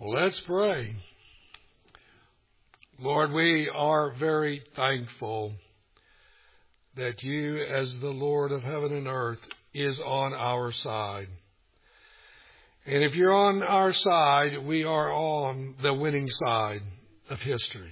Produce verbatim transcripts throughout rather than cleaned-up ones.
Let's pray. Lord, we are very thankful that you, as the Lord of heaven and earth, is on our side. And if you're on our side, we are on the winning side of history.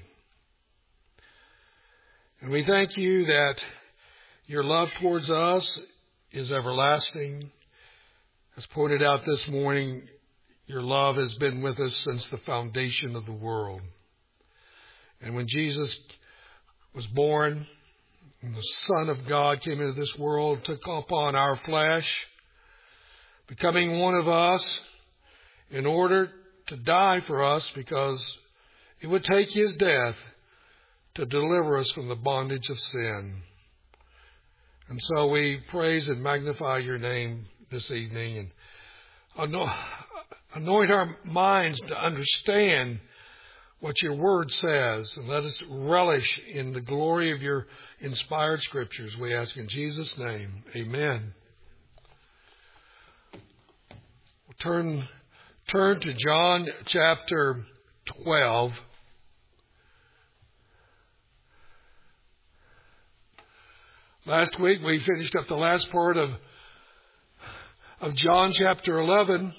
And we thank you that your love towards us is everlasting. As pointed out this morning, your love has been with us since the foundation of the world. And when Jesus was born, and the Son of God came into this world, took upon our flesh, becoming one of us in order to die for us, because it would take his death to deliver us from the bondage of sin. And so we praise and magnify your name this evening and anoint our minds to understand what your word says, and let us relish in the glory of your inspired scriptures. We ask in Jesus' name, amen. We'll turn, turn to John chapter twelve. Last week we finished up the last part of, of John chapter eleven.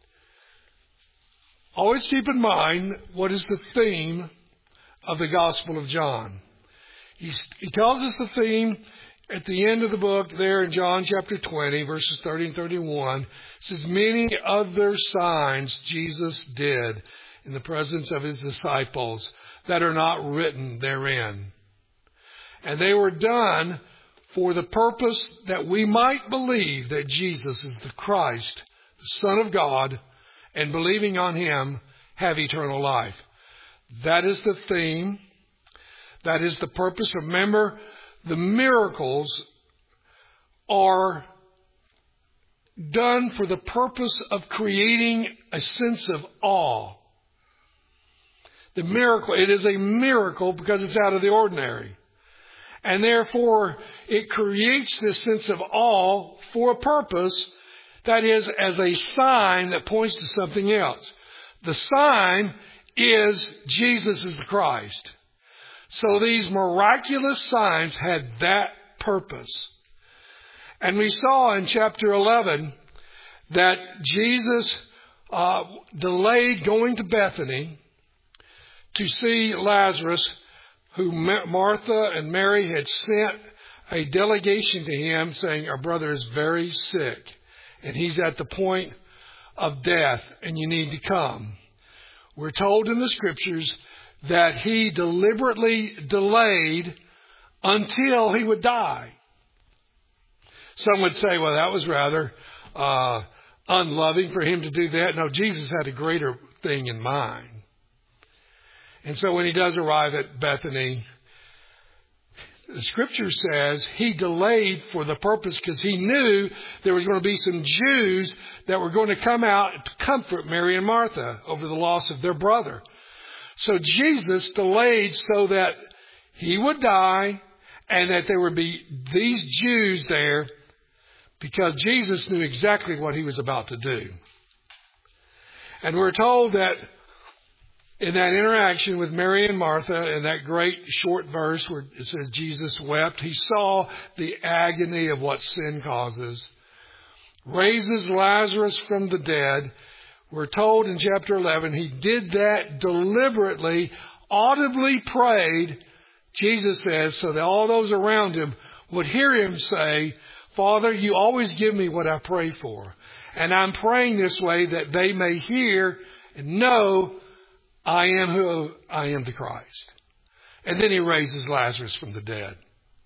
Always keep in mind what is the theme of the Gospel of John. He's, he tells us the theme at the end of the book there in John chapter twenty, verses thirty and thirty-one. It says, many other signs Jesus did in the presence of his disciples that are not written therein. And they were done for the purpose that we might believe that Jesus is the Christ, the Son of God, and believing on him, have eternal life. That is the theme. That is the purpose. Remember, the miracles are done for the purpose of creating a sense of awe. The miracle, it is a miracle because it's out of the ordinary. And therefore, it creates this sense of awe for a purpose. That is, as a sign that points to something else. The sign is Jesus is the Christ. So these miraculous signs had that purpose. And we saw in chapter eleven that Jesus uh, delayed going to Bethany to see Lazarus, who Martha and Mary had sent a delegation to him saying, our brother is very sick. And he's at the point of death, and you need to come. We're told in the scriptures that he deliberately delayed until he would die. Some would say, well, that was rather uh, unloving for him to do that. No, Jesus had a greater thing in mind. And so when he does arrive at Bethany, the scripture says he delayed for the purpose because he knew there was going to be some Jews that were going to come out to comfort Mary and Martha over the loss of their brother. So Jesus delayed so that he would die and that there would be these Jews there, because Jesus knew exactly what he was about to do. And we're told that in that interaction with Mary and Martha, in that great short verse where it says Jesus wept, he saw the agony of what sin causes, raises Lazarus from the dead. We're told in chapter eleven, he did that deliberately, audibly prayed, Jesus says, so that all those around him would hear him say, Father, you always give me what I pray for. And I'm praying this way that they may hear and know I am who I am, the Christ. And then he raises Lazarus from the dead.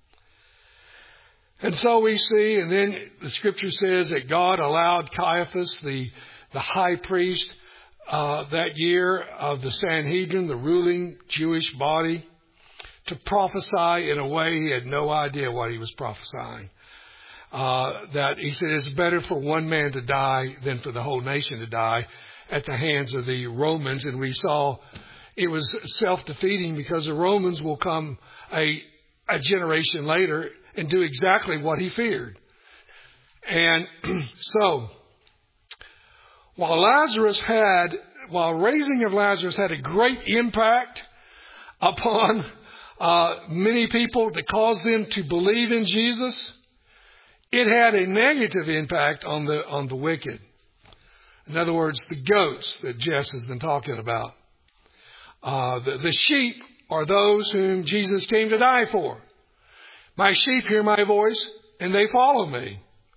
And so we see, and then the scripture says that God allowed Caiaphas, the, the high priest uh, that year of the Sanhedrin, the ruling Jewish body, to prophesy in a way he had no idea what he was prophesying. Uh, that he said it's better for one man to die than for the whole nation to die at the hands of the Romans. And we saw it was self-defeating, because the Romans will come a, a generation later and do exactly what he feared. And so, while Lazarus had while raising of Lazarus had a great impact upon uh, many people that caused them to believe in Jesus, it had a negative impact on the on the wicked. In other words, the goats that Jess has been talking about. Uh, the, the sheep are those whom Jesus came to die for. My sheep hear my voice and they follow me.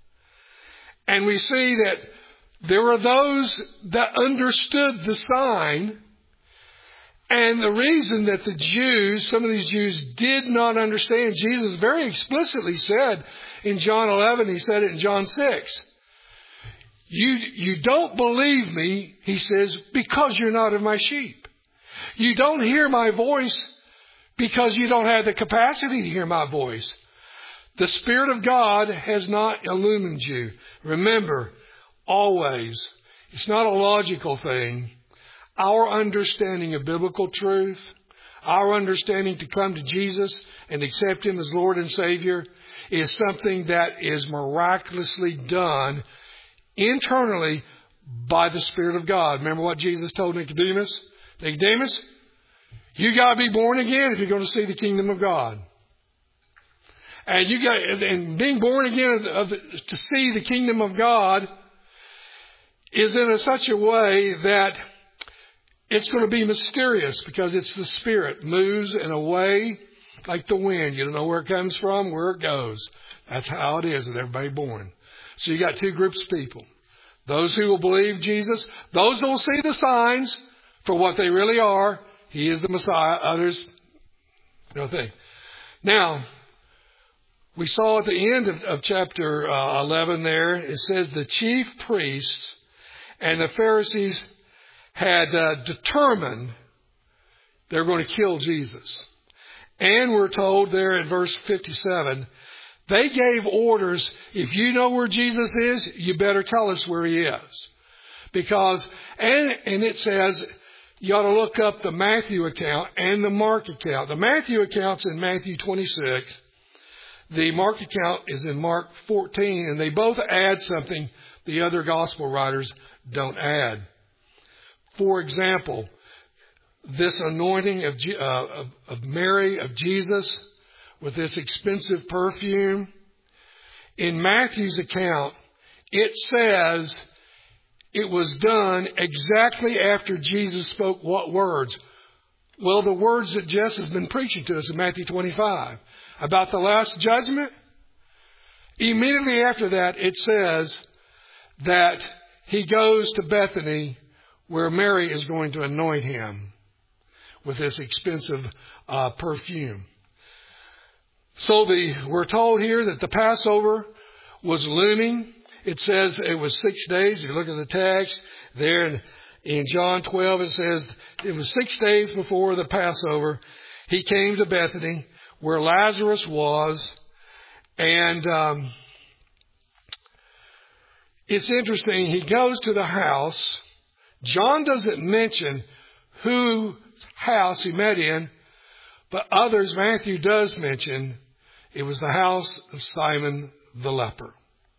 And we see that there were those that understood the sign. And the reason that the Jews, some of these Jews did not understand, Jesus very explicitly said in John eleven, he said it in John six. You, you don't believe me, he says, because you're not of my sheep. You don't hear my voice because you don't have the capacity to hear my voice. The Spirit of God has not illumined you. Remember, always, it's not a logical thing. Our understanding of biblical truth, our understanding to come to Jesus and accept Him as Lord and Savior is something that is miraculously done internally by the Spirit of God. Remember what Jesus told Nicodemus? Nicodemus, you got to be born again if you're going to see the kingdom of God. And you got, and being born again of, of, to see the kingdom of God is in a, such a way that it's going to be mysterious because it's the Spirit moves in a way like the wind. You don't know where it comes from, where it goes. That's how it is with everybody born. So you got two groups of people. Those who will believe Jesus, those who will see the signs for what they really are. He is the Messiah. Others, no thing. Now, we saw at the end of, of chapter uh, eleven there, it says the chief priests and the Pharisees had uh, determined they were going to kill Jesus. And we're told there in verse fifty-seven, they gave orders, if you know where Jesus is, you better tell us where He is. Because, and, and it says, you ought to look up the Matthew account and the Mark account. The Matthew account's in Matthew twenty-six. The Mark account is in Mark fourteen, and they both add something the other gospel writers don't add. For example, this anointing of, uh, of, of Mary, of Jesus, with this expensive perfume, in Matthew's account, it says it was done exactly after Jesus spoke what words? Well, the words that Jess has been preaching to us in Matthew twenty-five about the last judgment. Immediately after that, it says that He goes to Bethany where Mary is going to anoint Him with this expensive uh, perfume. So the, we're told here that the Passover was looming. It says it was six days. You look at the text there in, in John twelve, it says it was six days before the Passover. He came to Bethany where Lazarus was. And um, it's interesting. He goes to the house. John doesn't mention whose house he met in, but others, Matthew does mention it was the house of Simon the leper.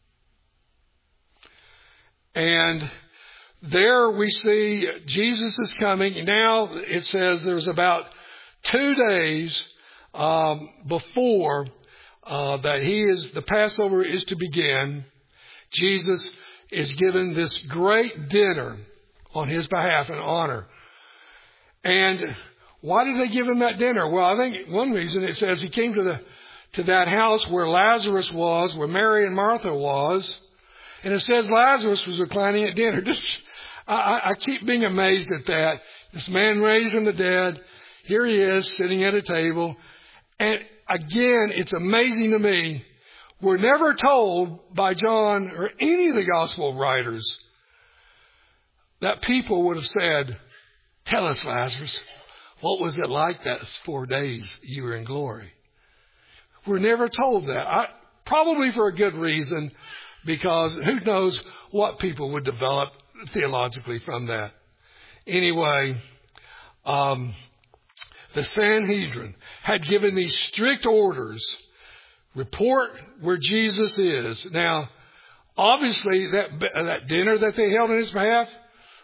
And there we see Jesus is coming. Now it says there's about two days um, before uh, that he is the Passover is to begin. Jesus is given this great dinner on His behalf in honor. And why did they give Him that dinner? Well, I think one reason it says He came to the to that house where Lazarus was, where Mary and Martha was. And it says Lazarus was reclining at dinner. Just, I, I keep being amazed at that. This man raised from the dead. Here he is sitting at a table. And again, it's amazing to me. We're never told by John or any of the gospel writers that people would have said, tell us, Lazarus, what was it like that four days you were in glory? We're never told that. I, probably for a good reason, because who knows what people would develop theologically from that. Anyway, um, the Sanhedrin had given these strict orders. Report where Jesus is. Now, obviously, that, that dinner that they held on His behalf,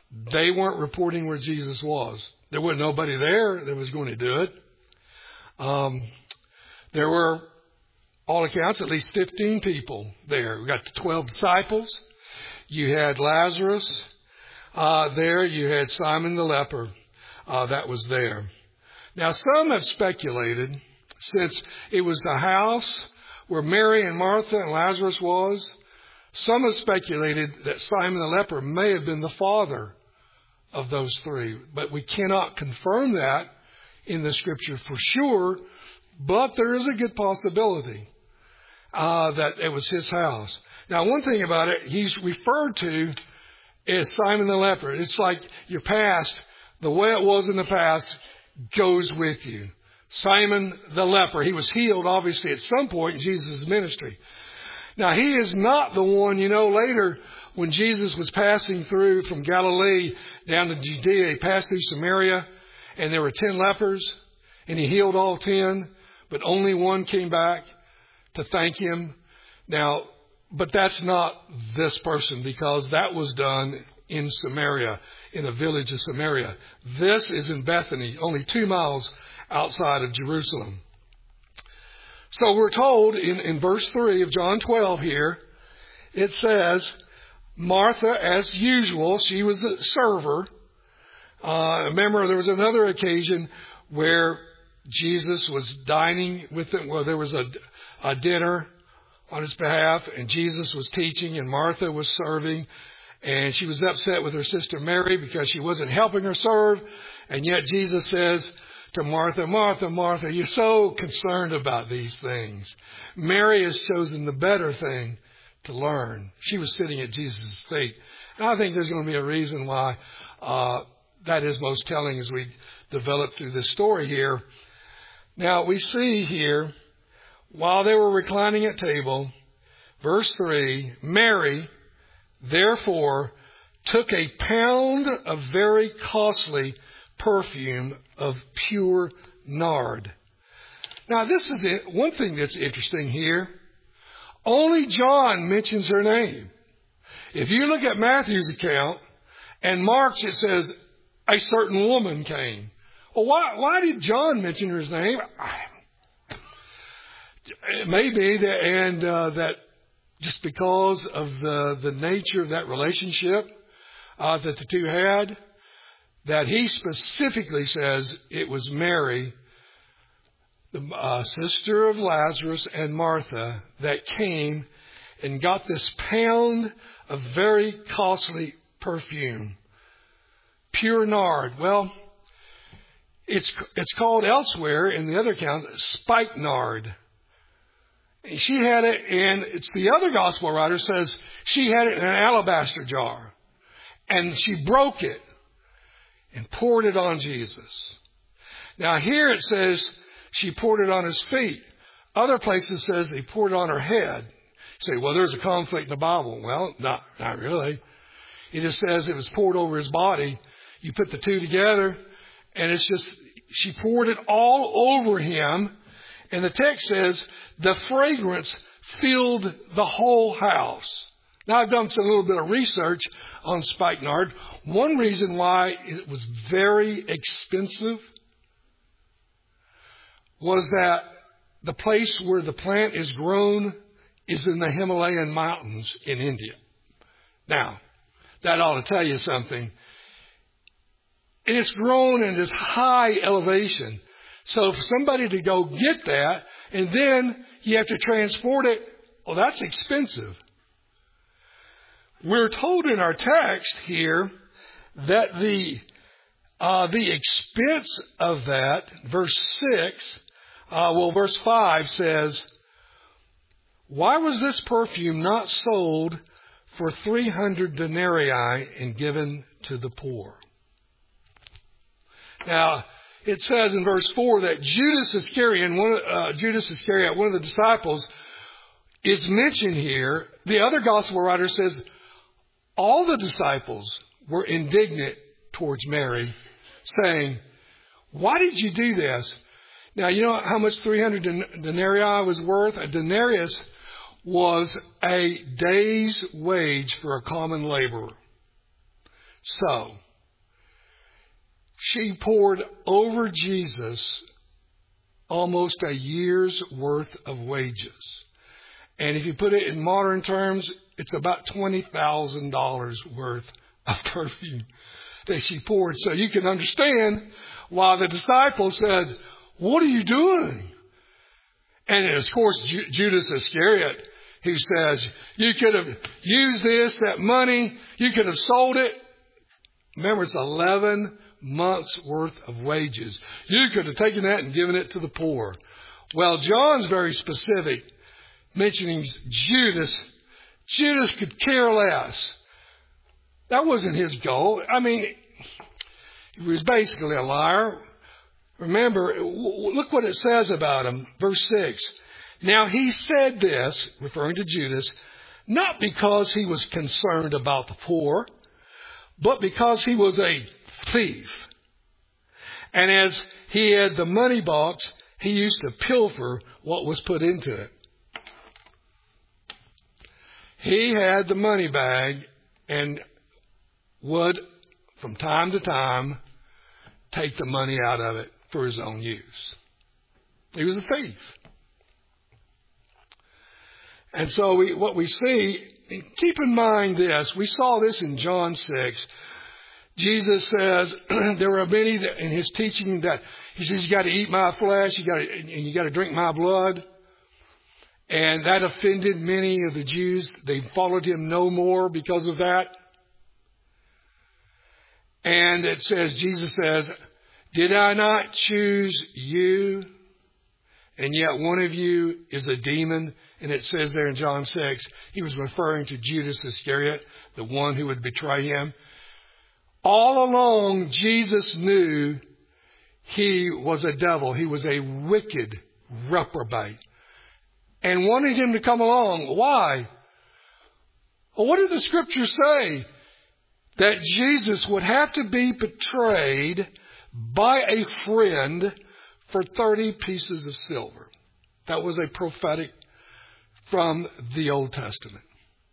They weren't reporting where Jesus was. There wasn't nobody there that was going to do it. Um, there were, all accounts, at least fifteen people there. We got the twelve disciples. You had Lazarus uh, there. You had Simon the leper uh, that was there. Now, some have speculated, since it was the house where Mary and Martha and Lazarus was, some have speculated that Simon the leper may have been the father of those three. But we cannot confirm that in the Scripture for sure, but there is a good possibility uh, that it was his house. Now, one thing about it, he's referred to as Simon the leper. It's like your past, the way it was in the past, goes with you. Simon the leper, he was healed, obviously, at some point in Jesus' ministry. Now, he is not the one, you know, later when Jesus was passing through from Galilee down to Judea, he passed through Samaria, and there were ten lepers, and he healed all ten, but only one came back to thank him. Now, but that's not this person, because that was done in Samaria, in the village of Samaria. This is in Bethany, only two miles outside of Jerusalem. So we're told in, in verse three of John twelve here, it says, Martha, as usual, she was the server. Uh, remember, there was another occasion where Jesus was dining with them. Well, there was a, a dinner on his behalf, and Jesus was teaching, and Martha was serving. And she was upset with her sister Mary because she wasn't helping her serve. And yet Jesus says to Martha, Martha, Martha, you're so concerned about these things. Mary has chosen the better thing to learn. She was sitting at Jesus' feet. And I think there's going to be a reason why uh, that is most telling as we develop through this story here. Now, we see here, while they were reclining at table, verse three, Mary, therefore, took a pound of very costly perfume of pure nard. Now, this is it. One thing that's interesting here. Only John mentions her name. If you look at Matthew's account and Mark's, it says, a certain woman came. Well, why, why did John mention her name? It may be that, and uh, that just because of the, the nature of that relationship uh, that the two had, that he specifically says it was Mary, the uh, sister of Lazarus and Martha, that came and got this pound of very costly perfume, pure nard. Well, it's it's called elsewhere in the other account spikenard. She had it, and it's the other gospel writer says she had it in an alabaster jar, and she broke it and poured it on Jesus. Now here it says she poured it on his feet. Other places says he poured it on her head. You say, well, there's a conflict in the Bible. Well, not not really. It just says it was poured over his body. You put the two together, and it's just she poured it all over him. And the text says the fragrance filled the whole house. Now, I've done some little bit of research on spikenard. One reason why it was very expensive was that the place where the plant is grown is in the Himalayan mountains in India. Now, that ought to tell you something. And it's grown in this high elevation. So for somebody to go get that, and then you have to transport it, well, that's expensive. We're told in our text here that the uh, the expense of that, verse six, uh, well, verse five says, why was this perfume not sold for three hundred denarii and given to the poor? Now, it says in verse four that Judas Iscariot, one, uh, Judas Iscariot, one of the disciples, is mentioned here. The other gospel writer says all the disciples were indignant towards Mary, saying, why did you do this? Now, you know how much three hundred denarii was worth? A denarius was a day's wage for a common laborer. So, she poured over Jesus almost a year's worth of wages. And if you put it in modern terms, it's about twenty thousand dollars worth of perfume that she poured. So you can understand why the disciples said, "What are you doing?" And of course, Ju- Judas Iscariot, who says, "You could have used this, that money, you could have sold it." Remember, it's eleven months worth of wages. You could have taken that and given it to the poor. Well, John's very specific, mentioning Judas. Judas could care less. That wasn't his goal. I mean, he was basically a liar. Remember, look what it says about him. Verse six. Now he said this, referring to Judas, not because he was concerned about the poor, but because he was a thief. And as he had the money box, he used to pilfer what was put into it. He had the money bag and would, from time to time, take the money out of it for his own use. He was a thief. And so we, what we see, keep in mind this, we saw this in John six. Jesus says, there were many that, in his teaching that he says, you got to eat my flesh, you got to, and you got to drink my blood. And that offended many of the Jews. They followed him no more because of that. And it says, Jesus says, did I not choose you? And yet one of you is a demon. And it says there in John six, he was referring to Judas Iscariot, the one who would betray him. All along, Jesus knew he was a devil. He was a wicked reprobate. And wanted him to come along. Why? Well, what did the scriptures say? That Jesus would have to be betrayed by a friend for thirty pieces of silver. That was a prophetic from the Old Testament.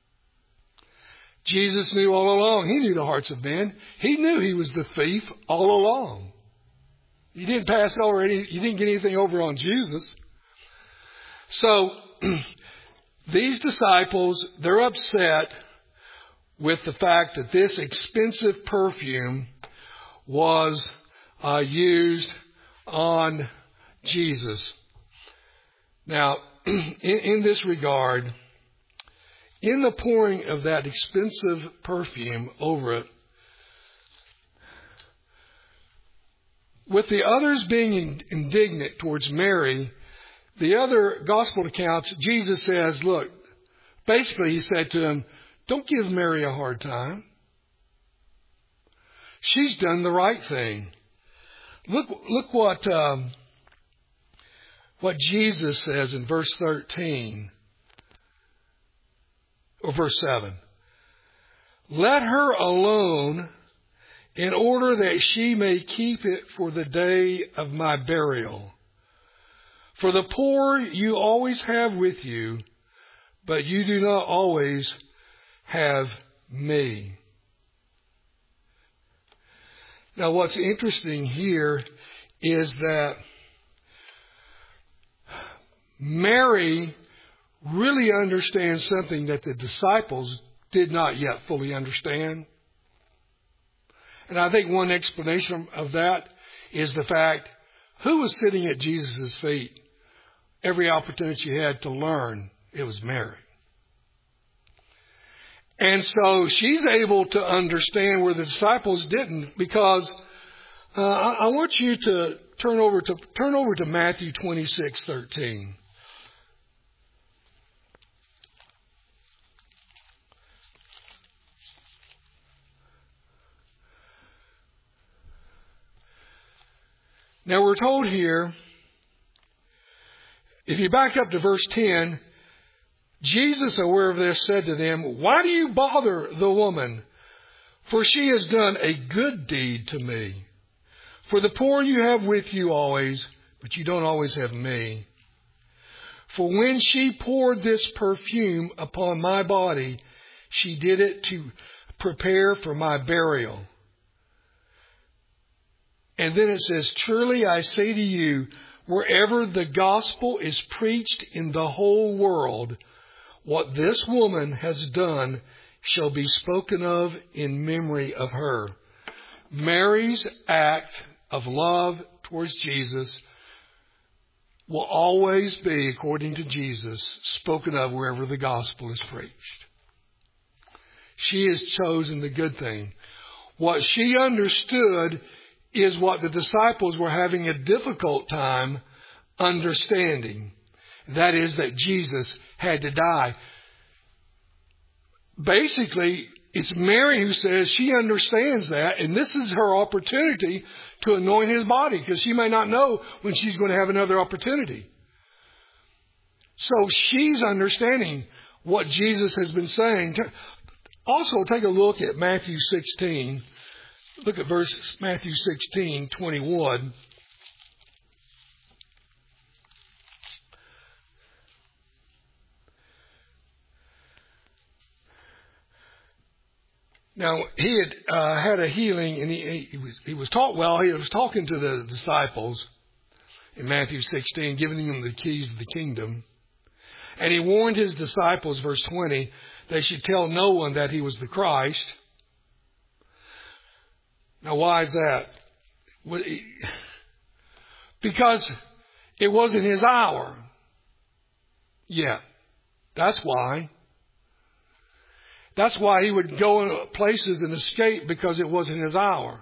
Jesus knew all along. He knew the hearts of men. He knew he was the thief all along. He didn't pass over any, he didn't get anything over on Jesus. So, these disciples, they're upset with the fact that this expensive perfume was uh, used on Jesus. Now, in, in this regard, in the pouring of that expensive perfume over it, with the others being indignant towards Mary, the other gospel accounts, Jesus says, look, basically he said to him, don't give Mary a hard time. She's done the right thing. Look, look what, um, what Jesus says in verse thirteen, or verse seven. Let her alone in order that she may keep it for the day of my burial. For the poor you always have with you, but you do not always have me. Now what's interesting here is that Mary really understands something that the disciples did not yet fully understand. And I think one explanation of that is the fact, who was sitting at Jesus' feet every opportunity she had to learn? It was Mary. And so she's able to understand where the disciples didn't, because uh, I, I want you to turn over to turn over to Matthew twenty-six thirteen. Now we're told here, if you back up to verse ten, Jesus, aware of this, said to them, why do you bother the woman? For she has done a good deed to me. For the poor you have with you always, but you don't always have me. For when she poured this perfume upon my body, she did it to prepare for my burial. And then it says, truly I say to you, wherever the gospel is preached in the whole world, what this woman has done shall be spoken of in memory of her. Mary's act of love towards Jesus will always be, according to Jesus, spoken of wherever the gospel is preached. She has chosen the good thing. What she understood is what the disciples were having a difficult time understanding. That is that Jesus had to die. Basically, it's Mary who says she understands that, and this is her opportunity to anoint his body, because she may not know when she's going to have another opportunity. So she's understanding what Jesus has been saying. Also, take a look at Matthew sixteen. Look at verse Matthew sixteen, twenty-one. Now, he had uh, had a healing, and he, he was he was taught well. He was talking to the disciples in Matthew sixteen, giving them the keys of the kingdom. And he warned his disciples, verse twenty, they should tell no one that he was the Christ. Now, why is that? Because it wasn't his hour yet. That's why. That's why he would go in places and escape, because it wasn't his hour.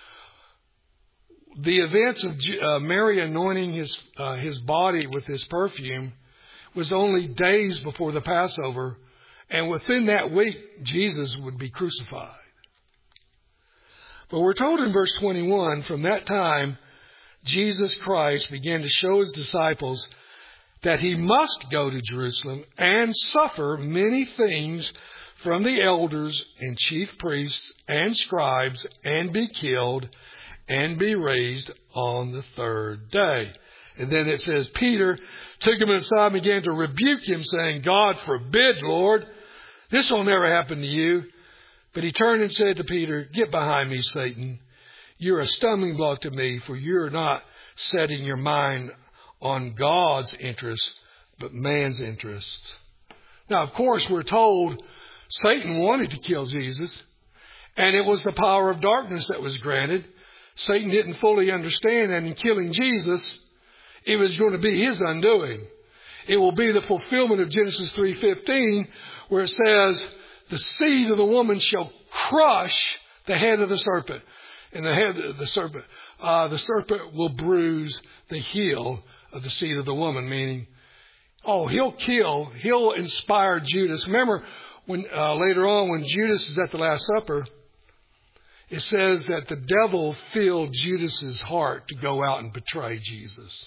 The events of uh, Mary anointing his uh, his body with his perfume was only days before the Passover, and within that week, Jesus would be crucified. But we're told in verse twenty-one, from that time, Jesus Christ began to show his disciples that he must go to Jerusalem and suffer many things from the elders and chief priests and scribes, and be killed and be raised on the third day. And then it says, Peter took him aside and began to rebuke him, saying, God forbid, Lord, this will never happen to you. But he turned and said to Peter, get behind me, Satan. You're a stumbling block to me, for you're not setting your mind on God's interests, but man's interests. Now, of course, we're told Satan wanted to kill Jesus, and it was the power of darkness that was granted. Satan didn't fully understand that in killing Jesus, it was going to be his undoing. It will be the fulfillment of Genesis three fifteen, where it says, the seed of the woman shall crush the head of the serpent. And the head of the serpent, uh, the serpent will bruise the heel of the seed of the woman, meaning, oh, he'll kill, he'll inspire Judas. Remember, when uh, later on, when Judas is at the Last Supper, it says that the devil filled Judas's heart to go out and betray Jesus.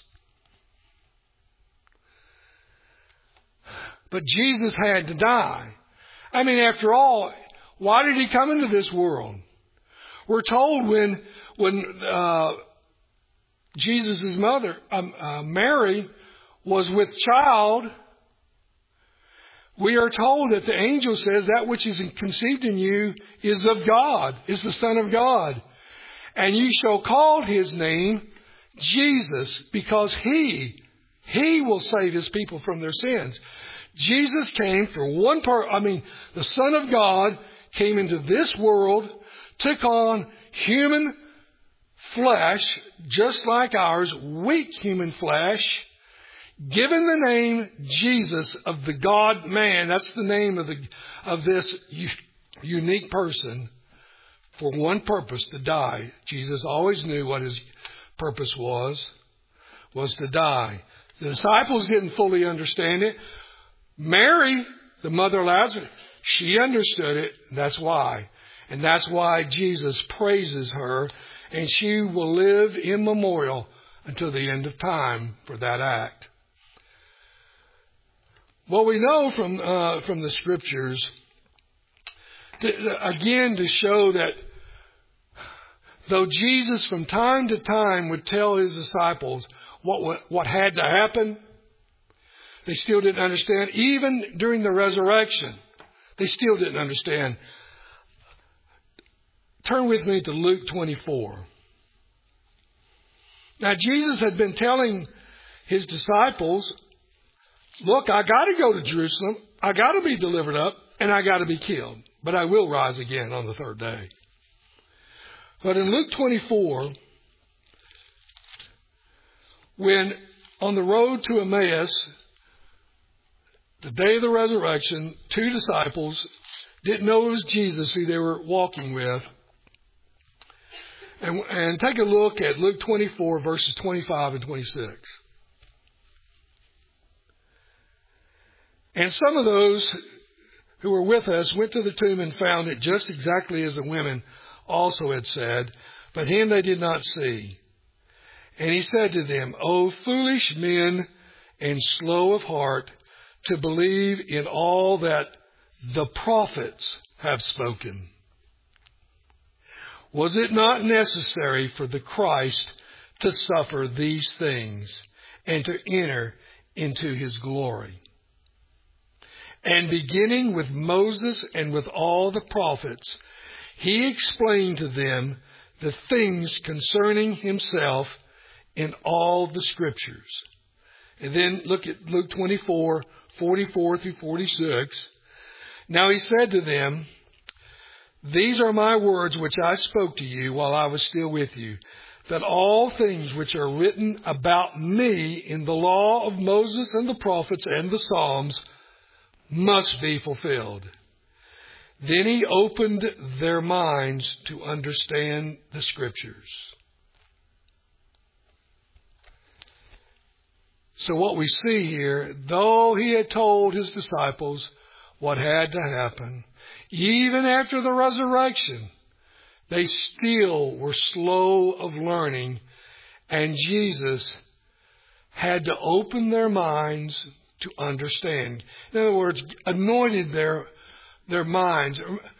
But Jesus had to die. I mean, after all, why did he come into this world? We're told when when uh, Jesus' mother, um, uh, Mary, was with child, we are told that the angel says that which is conceived in you is of God, is the Son of God. And you shall call his name Jesus, because he, he will save his people from their sins. Jesus came for one part. I mean, the Son of God came into this world, took on human flesh, just like ours, weak human flesh, given the name Jesus of the God-man. That's the name of the of this unique person, for one purpose, to die. Jesus always knew what his purpose was, was to die. The disciples didn't fully understand it. Mary, the mother of Lazarus, she understood it. That's why. And that's why Jesus praises her, and she will live in memorial until the end of time for that act. Well, we know from uh, from the Scriptures, to, again, to show that though Jesus from time to time would tell his disciples what what, what had to happen, they still didn't understand. Even during the resurrection, they still didn't understand. turn with me to Luke twenty-four. Now, Jesus had been telling his disciples, look, I got to go to Jerusalem. I got to be delivered up, and I got to be killed. But I will rise again on the third day. But in Luke twenty-four, when on the road to Emmaus, the day of the resurrection, two disciples didn't know it was Jesus who they were walking with. And, and take a look at Luke twenty-four, verses twenty-five and twenty-six. And some of those who were with us went to the tomb and found it just exactly as the women also had said, but him they did not see. And he said to them, O foolish men and slow of heart to believe in all that the prophets have spoken. Was it not necessary for the Christ to suffer these things and to enter into his glory? And beginning with Moses and with all the prophets, he explained to them the things concerning himself in all the scriptures. And then look at Luke twenty-four, forty-four through forty-six. Now he said to them, these are my words which I spoke to you while I was still with you, that all things which are written about me in the law of Moses and the prophets and the Psalms must be fulfilled. Then he opened their minds to understand the scriptures. So what we see here, though he had told his disciples what had to happen, even after the resurrection, they still were slow of learning, and Jesus had to open their minds to understand. In other words, anointed their, their minds.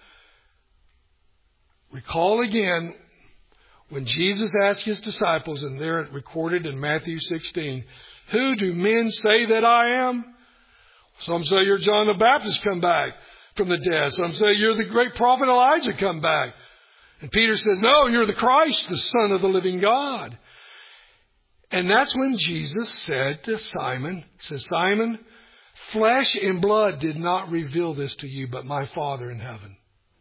Recall again when Jesus asked his disciples, and they're recorded in Matthew sixteen, who do men say that I am? Some say you're John the Baptist come back from the dead. Some say you're the great prophet Elijah come back. And Peter says, no, you're the Christ, the Son of the living God. And that's when Jesus said to Simon, says, Simon, flesh and blood did not reveal this to you, but my Father in heaven.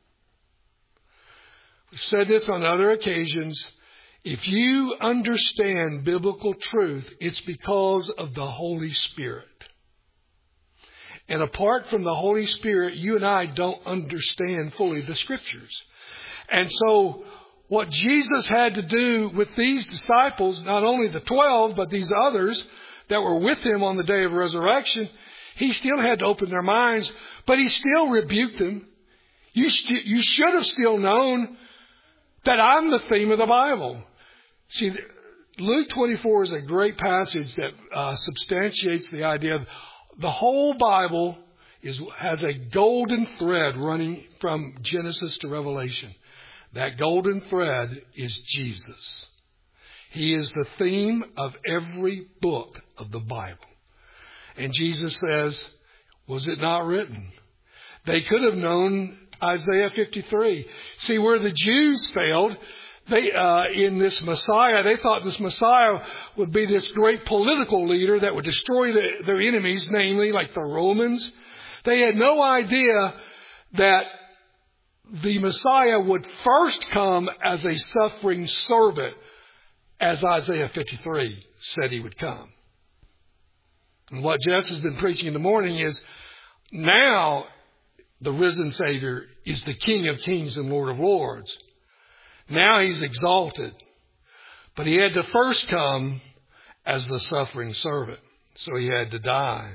We've said this on other occasions. If you understand biblical truth, it's because of the Holy Spirit. And apart from the Holy Spirit, you and I don't understand fully the Scriptures. And so what Jesus had to do with these disciples, not only the twelve, but these others that were with him on the day of resurrection, he still had to open their minds, but he still rebuked them. You, st- you should have still known that I'm the theme of the Bible. See, Luke twenty-four is a great passage that uh, substantiates the idea of the whole Bible is has a golden thread running from Genesis to Revelation. That golden thread is Jesus. He is the theme of every book of the Bible. And Jesus says, was it not written? They could have known Isaiah fifty-three. See, where the Jews failed, they uh, in this Messiah, they thought this Messiah would be this great political leader that would destroy the, their enemies, namely like the Romans. They had no idea that the Messiah would first come as a suffering servant, as Isaiah fifty-three said he would come. And what Jess has been preaching in the morning is now the risen Savior is the King of Kings and Lord of Lords. Now he's exalted. But he had to first come as the suffering servant. So he had to die.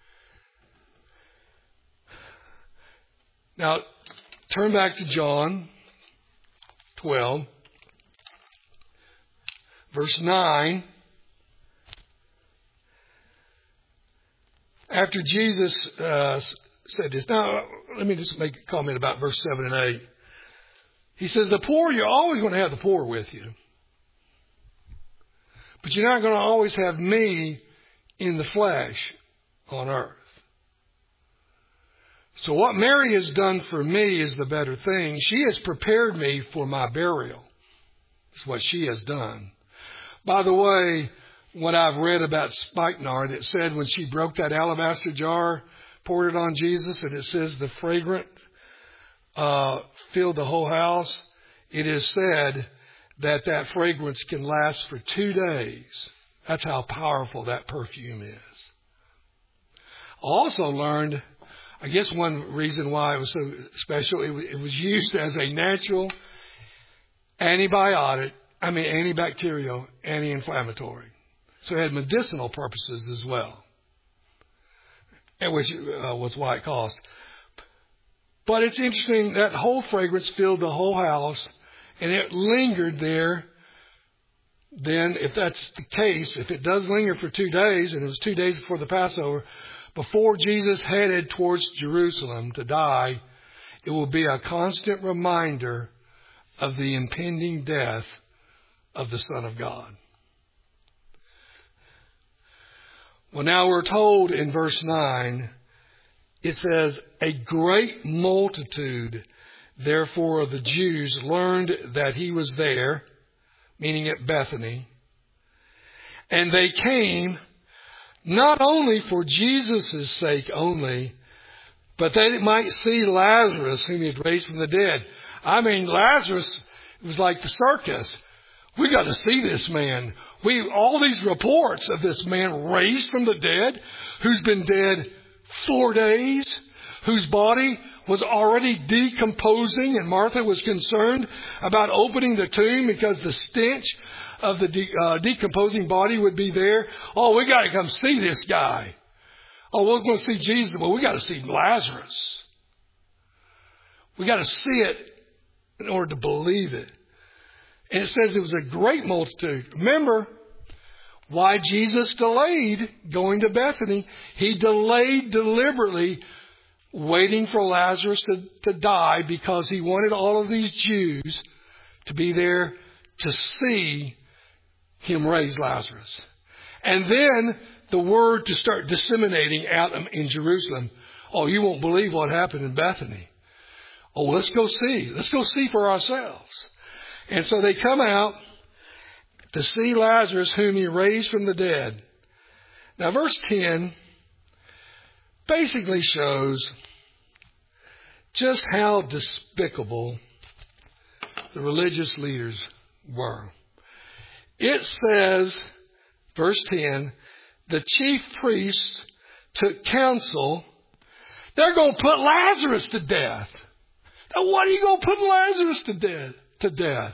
Now, turn back to John twelve, verse nine. After Jesus uh, said this. Now, let me just make a comment about verse seven and eight. He says, the poor, you're always going to have the poor with you. But you're not going to always have me in the flesh on earth. So what Mary has done for me is the better thing. She has prepared me for my burial. That's what she has done. By the way, what I've read about Spikenard, it said when she broke that alabaster jar, poured it on Jesus, and it says the fragrant uh, filled the whole house. It is said that that fragrance can last for two days. That's how powerful that perfume is. I also learned, I guess one reason why it was so special, it, it was used as a natural antibiotic, I mean antibacterial, anti-inflammatory. So it had medicinal purposes as well, which uh, was why it cost. But it's interesting, that whole fragrance filled the whole house, and it lingered there. Then, if that's the case, if it does linger for two days, and it was two days before the Passover, before Jesus headed towards Jerusalem to die, it will be a constant reminder of the impending death of the Son of God. Well, now we're told in verse nine, it says, a great multitude, therefore, of the Jews learned that he was there, meaning at Bethany, and they came not only for Jesus' sake only, but they might see Lazarus, whom he had raised from the dead. I mean, Lazarus was like the circus. We got to see this man. We all these reports of this man raised from the dead, who's been dead four days, whose body was already decomposing, and Martha was concerned about opening the tomb because the stench of the de- uh, decomposing body would be there. Oh, we got to come see this guy. Oh, we're going to see Jesus. Well, we got to see Lazarus. We got to see it in order to believe it. And it says it was a great multitude. Remember why Jesus delayed going to Bethany. He delayed deliberately waiting for Lazarus to, to die because he wanted all of these Jews to be there to see him raise Lazarus. And then the word to start disseminating out in Jerusalem. Oh, you won't believe what happened in Bethany. Oh, let's go see. Let's go see for ourselves. And so they come out to see Lazarus, whom he raised from the dead. Now, verse ten basically shows just how despicable the religious leaders were. It says, verse ten, the chief priests took counsel. They're going to put Lazarus to death. Now, what are you going to put Lazarus to death? To death.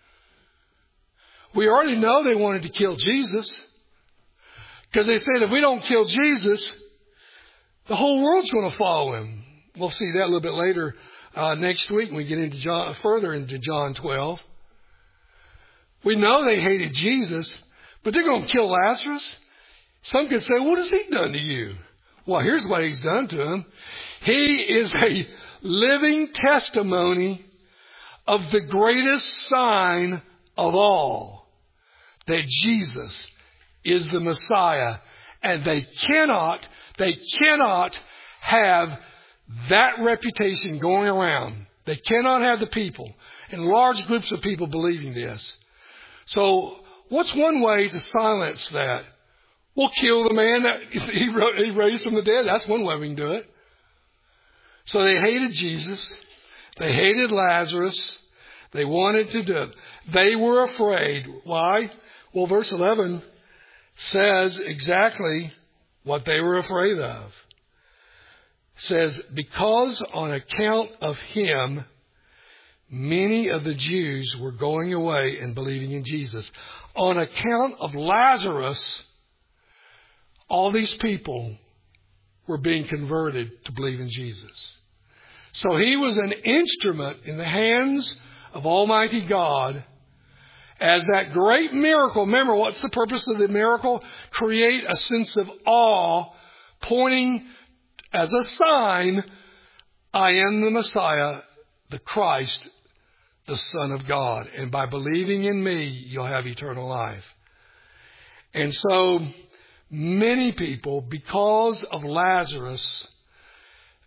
We already know they wanted to kill Jesus, because they said if we don't kill Jesus, the whole world's going to follow him. We'll see that a little bit later uh, next week when we get into John, further into John twelve. We know they hated Jesus, but they're going to kill Lazarus. Some could say, what has he done to you? Well, here's what he's done to him. He is a living testimony of the greatest sign of all, that Jesus is the Messiah. And they cannot, they cannot have that reputation going around. They cannot have the people and large groups of people believing this. So what's one way to silence that? We'll kill the man that he raised from the dead. That's one way we can do it. So they hated Jesus. They hated Lazarus. They wanted to do it. They were afraid. Why? Well, verse eleven says exactly what they were afraid of. It says, because on account of him, many of the Jews were going away and believing in Jesus. On account of Lazarus, all these people were being converted to believe in Jesus. So he was an instrument in the hands of Almighty God as that great miracle. Remember, what's the purpose of the miracle? Create a sense of awe, pointing as a sign, I am the Messiah, the Christ, the Son of God. And by believing in me, you'll have eternal life. And so many people, because of Lazarus,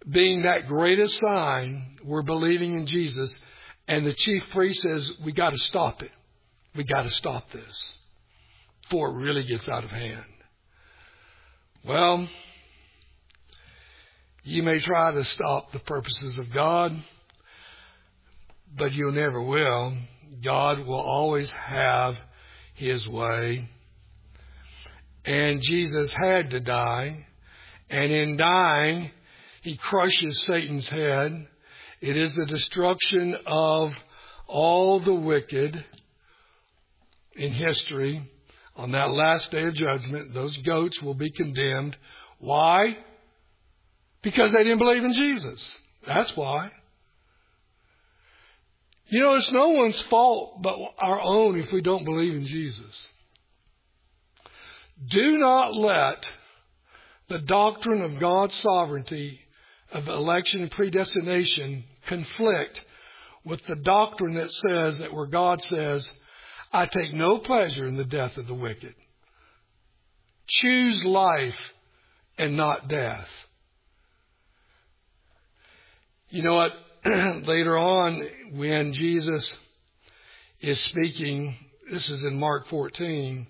being that greatest sign, we're believing in Jesus, and the chief priest says, we got to stop it. We got to stop this before it really gets out of hand. Well, you may try to stop the purposes of God, but you never will. God will always have His way. And Jesus had to die. And in dying, He crushes Satan's head. It is the destruction of all the wicked in history. On that last day of judgment, those goats will be condemned. Why? Because they didn't believe in Jesus. That's why. You know, it's no one's fault but our own if we don't believe in Jesus. Do not let the doctrine of God's sovereignty, of election and predestination, conflict with the doctrine that says that where God says, I take no pleasure in the death of the wicked. Choose life and not death. You know what? Later on, when Jesus is speaking, this is in Mark fourteen,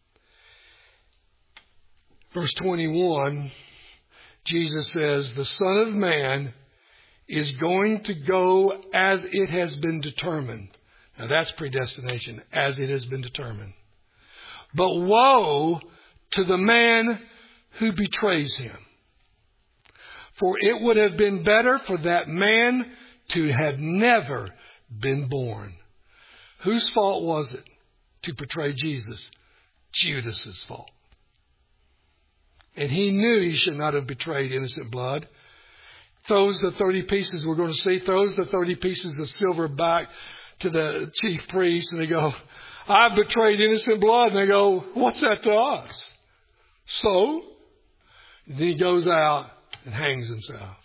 verse twenty-one, Jesus says, the Son of Man is going to go as it has been determined. Now that's predestination, as it has been determined. But woe to the man who betrays him. For it would have been better for that man to have never been born. Whose fault was it to betray Jesus? Judas's fault. And he knew he should not have betrayed innocent blood. Throws the thirty pieces, we're going to see, throws the thirty pieces of silver back to the chief priest, and they go, I've betrayed innocent blood. And they go, what's that to us? So, and then he goes out and hangs himself.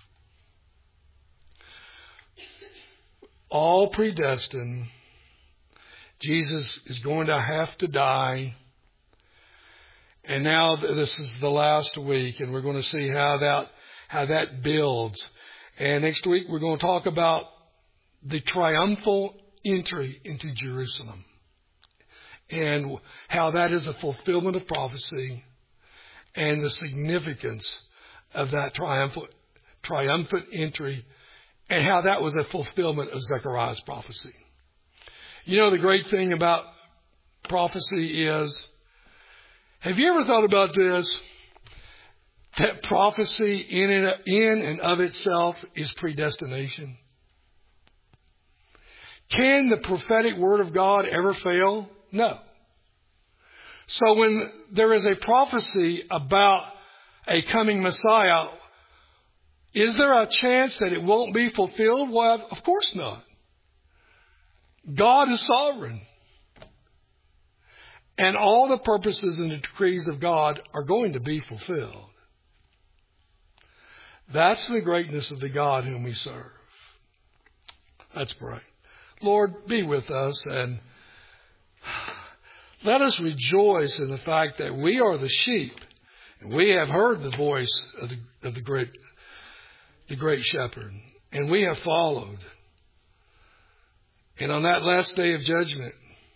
All predestined. Jesus is going to have to die. And now this is the last week, and we're going to see how that how that builds. And next week we're going to talk about the triumphal entry into Jerusalem and how that is a fulfillment of prophecy and the significance of that triumphant triumphant entry and how that was a fulfillment of Zechariah's prophecy. You know, the great thing about prophecy is, have you ever thought about this? That prophecy in and, in and of itself is predestination. Can the prophetic word of God ever fail? No. So when there is a prophecy about a coming Messiah, is there a chance that it won't be fulfilled? Well, of course not. God is sovereign. And all the purposes and the decrees of God are going to be fulfilled. That's the greatness of the God whom we serve. Let's pray. Lord, be with us and let us rejoice in the fact that we are the sheep. And we have heard the voice of the, of the great, the great shepherd. And we have followed. And on that last day of judgment,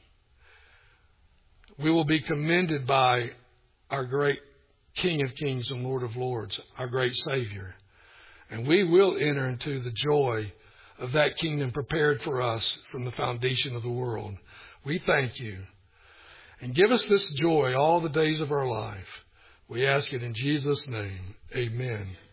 we will be commended by our great King of Kings and Lord of Lords, our great Savior. And we will enter into the joy of that kingdom prepared for us from the foundation of the world. We thank you. And give us this joy all the days of our life. We ask it in Jesus' name. Amen.